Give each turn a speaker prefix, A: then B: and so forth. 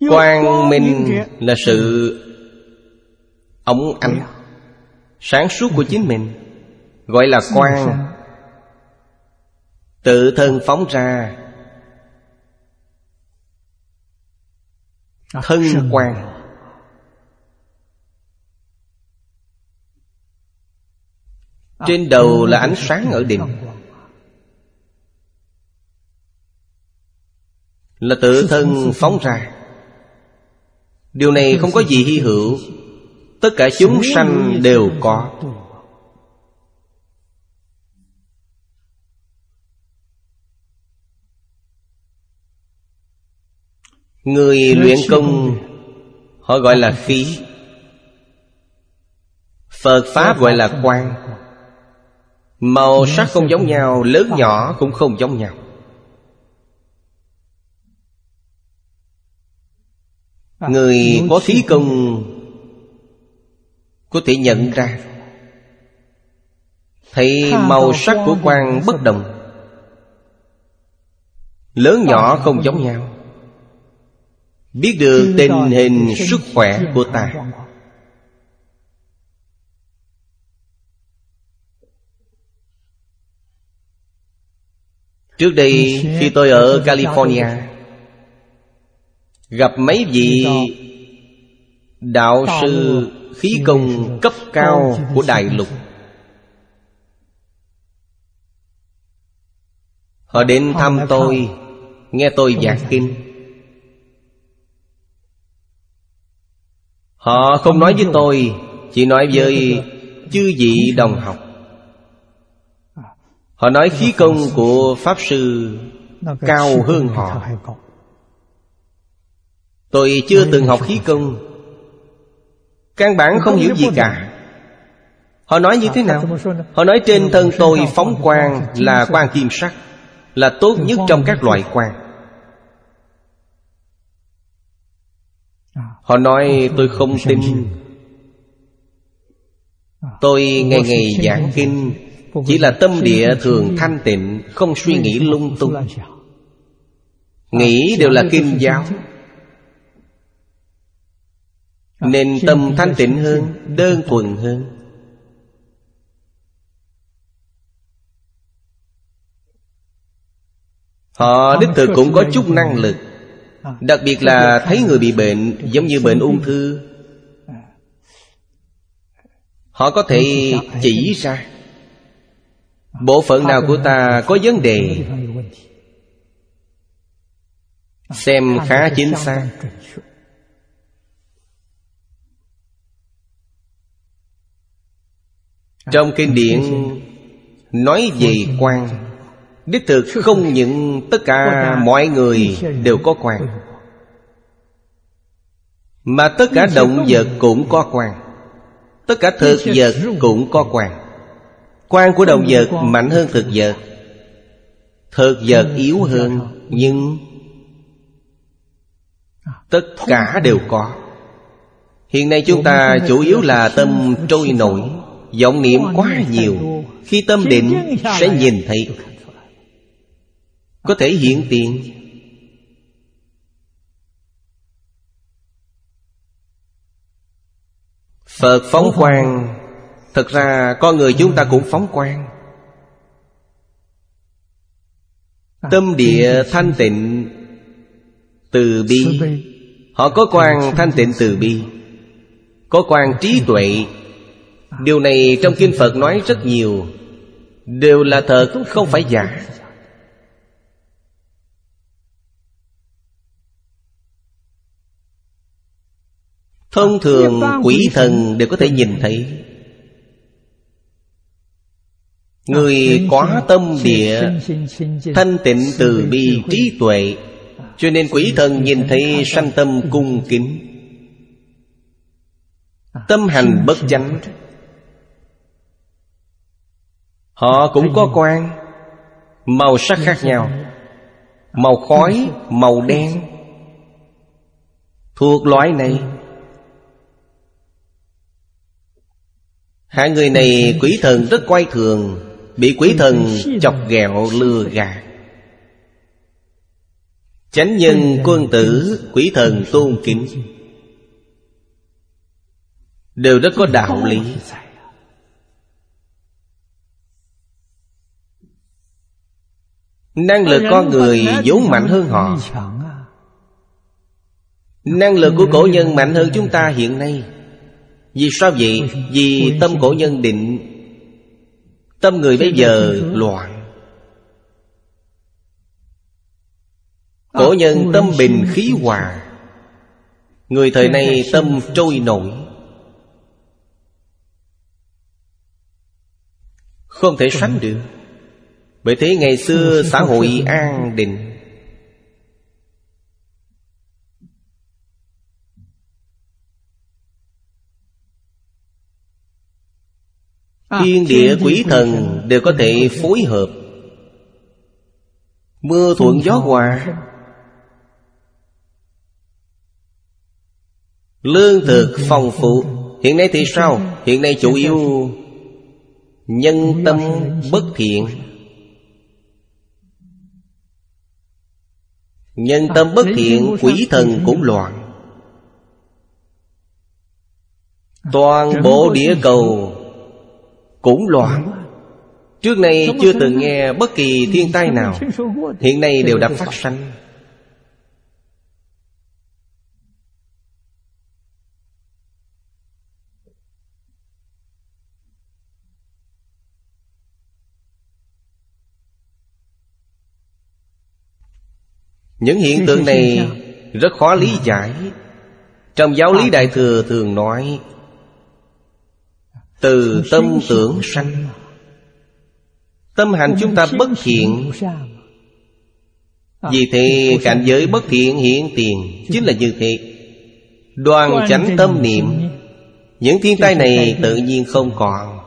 A: Quang minh là sự óng ánh sáng suốt của chính mình, gọi là quang. Tự thân phóng ra thân quang. Trên đầu là ánh sáng ở đỉnh, là tự thân phóng ra. Điều này không có gì hy hữu, tất cả chúng sanh đều có. Người luyện công họ gọi là khí, Phật Pháp gọi là quang. Màu sắc không giống nhau, lớn nhỏ cũng không giống nhau. Người có khí công có thể nhận ra, thấy màu sắc của quang bất đồng, lớn nhỏ không giống nhau, biết được tình hình sức khỏe của ta. Trước đây khi tôi ở California, gặp mấy vị đạo sư khí công cấp cao của đại lục. Họ đến thăm tôi, nghe tôi giảng kinh. Họ không nói với tôi, chỉ nói với chư vị đồng học. Họ nói khí công của Pháp Sư cao hơn họ. Tôi chưa từng học khí công, căn bản không hiểu gì cả. Họ nói như thế nào? Họ nói trên thân tôi phóng quang là quang kim sắc, là tốt nhất trong các loại quang. Họ nói tôi không tin. Tôi ngày ngày giảng kinh, chỉ là tâm địa thường thanh tịnh, không suy nghĩ lung tung. Nghĩ đều là kinh giáo, nên tâm thanh tịnh hơn, đơn thuần hơn. Họ đích thực cũng có chút năng lực, đặc biệt là thấy người bị bệnh, giống như bệnh ung thư, họ có thể chỉ ra bộ phận nào của ta có vấn đề, xem khá chính xác. Trong kinh điển nói về quang, đích thực không những tất cả mọi người đều có quang, mà tất cả động vật cũng có quang, tất cả thực vật cũng có quang. Quang của động vật mạnh hơn thực vật, thực vật yếu hơn, nhưng tất cả đều có. Hiện nay chúng ta chủ yếu là tâm trôi nổi, vọng niệm quá nhiều. Khi tâm định sẽ nhìn thấy, có thể hiện tiền. Phật phóng quang, thật ra con người chúng ta cũng phóng quang. Tâm địa thanh tịnh từ bi, họ có quang thanh tịnh từ bi, có quang trí tuệ. Điều này trong kinh Phật nói rất nhiều, đều là thật, không phải giả. Thông thường quỷ thần đều có thể nhìn thấy. Người có tâm địa thanh tịnh từ bi trí tuệ, cho nên quỷ thần nhìn thấy sanh tâm cung kính. Tâm hành bất chánh, họ cũng có quang, màu sắc khác nhau, màu khói, màu đen, thuộc loại này. Hạng người này quỷ thần rất coi thường, bị quỷ thần chọc ghẹo lừa gạt. chánh nhân quân tử, quý thần tôn kính, đều rất có đạo lý. Năng lực con người vốn mạnh hơn họ. Năng lực của cổ nhân mạnh hơn chúng ta hiện nay. Vì sao vậy? Vì tâm cổ nhân định, tâm người bây giờ loạn. Cổ nhân tâm bình khí hòa, người thời nay tâm trôi nổi, không thể sánh được. Bởi thế ngày xưa xã hội an định. Thiên địa quỷ thần đều có thể phối hợp, mưa thuận gió hòa, lương thực phong phú. Hiện nay thì sao? Hiện nay chủ yếu nhân tâm bất thiện. Nhân tâm bất thiện, quỷ thần cũng loạn. Toàn bộ địa cầu cũng loạn. Trước nay chưa từng nghe bất kỳ thiên tai nào, hiện nay đều đã phát sanh. Những hiện tượng này rất khó lý giải. Trong giáo lý Đại Thừa thường nói từ tâm tưởng sanh. Tâm hành chúng ta bất thiện, vì thế cảnh giới bất thiện hiện tiền. Chính là như thế. Đoan chánh tâm niệm, những thiên tai này tự nhiên không còn.